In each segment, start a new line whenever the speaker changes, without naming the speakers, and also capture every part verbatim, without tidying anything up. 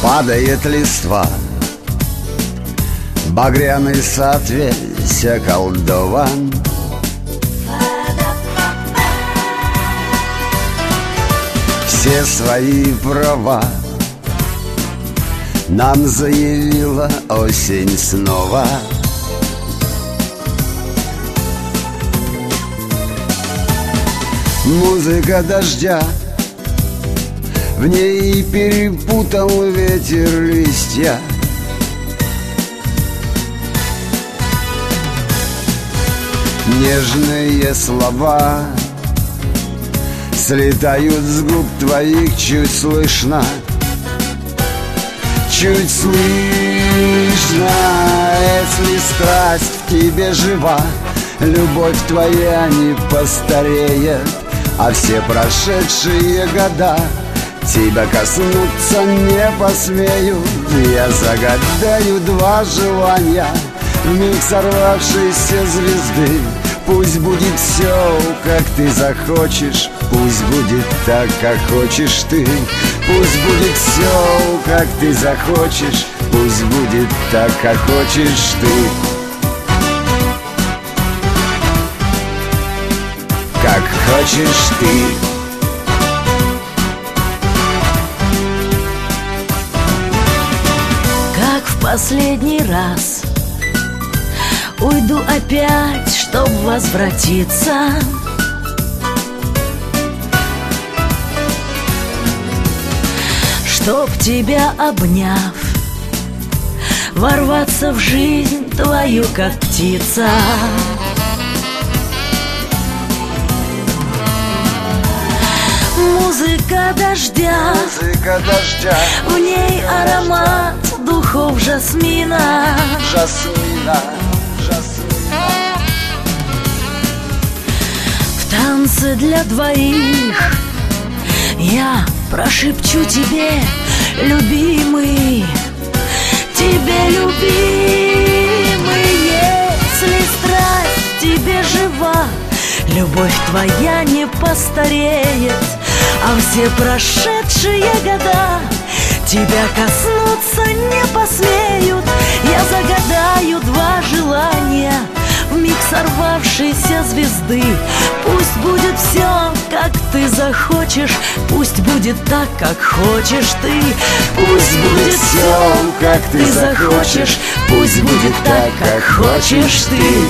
Падает листва, багряный сад весь околдован. Все свои права нам заявила осень снова. Музыка дождя, в ней перепутал ветер листья. Нежные слова слетают с губ твоих чуть слышно, чуть слышно. Если страсть в тебе жива, любовь твоя не постареет, а все прошедшие года тебя коснуться не посмеют. Я загадаю два желания вмиг сорвавшейся звезды. Пусть будет все, как ты захочешь, пусть будет так, как хочешь ты. Пусть будет все, как ты захочешь, пусть будет так, как хочешь ты. Как хочешь ты.
Как в последний раз уйду опять, чтоб возвратиться. Чтоб тебя обняв, ворваться в жизнь твою, как птица. Музыка дождя,
Музыка дождя,
в ней аромат духов жасмина.
жасмина, жасмина.
В танце для двоих я прошепчу тебе, любимый, тебе, любимый. Если страсть в тебе жива, любовь твоя не постареет, а все прошедшие года тебя коснуться не посмеют. Я загадаю два желания вмиг сорвавшейся звезды. Пусть будет все, как ты захочешь, пусть будет так, как хочешь ты. Пусть будет все, как ты захочешь, пусть будет так, как хочешь ты.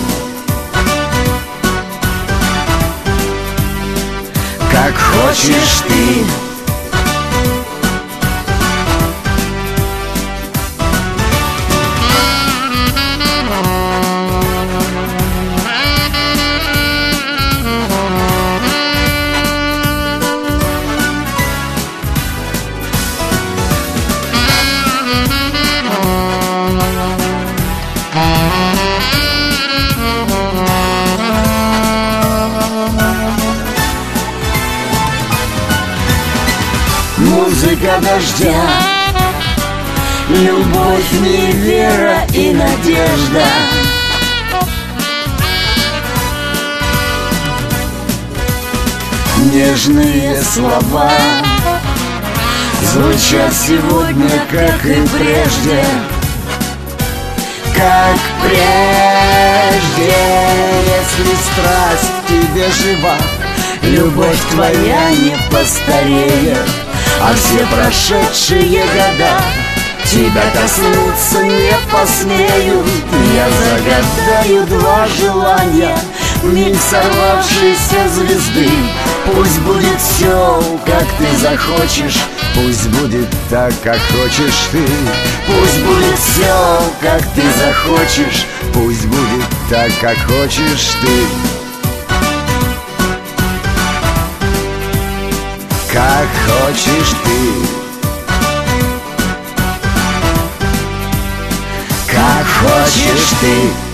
Как хочешь ты. Музыка дождя, любовь, не вера и надежда. Нежные слова звучат сегодня, как и прежде, как прежде. Если страсть в тебе жива, любовь твоя не постареет, а все прошедшие года тебя коснуться не посмеют. Я загадаю два желания вмиг сорвавшейся звезды. Пусть будет все, как ты захочешь, пусть будет так, как хочешь ты. Пусть будет все, как ты захочешь, пусть будет так, как хочешь ты. Как хочешь ты. Как хочешь ты.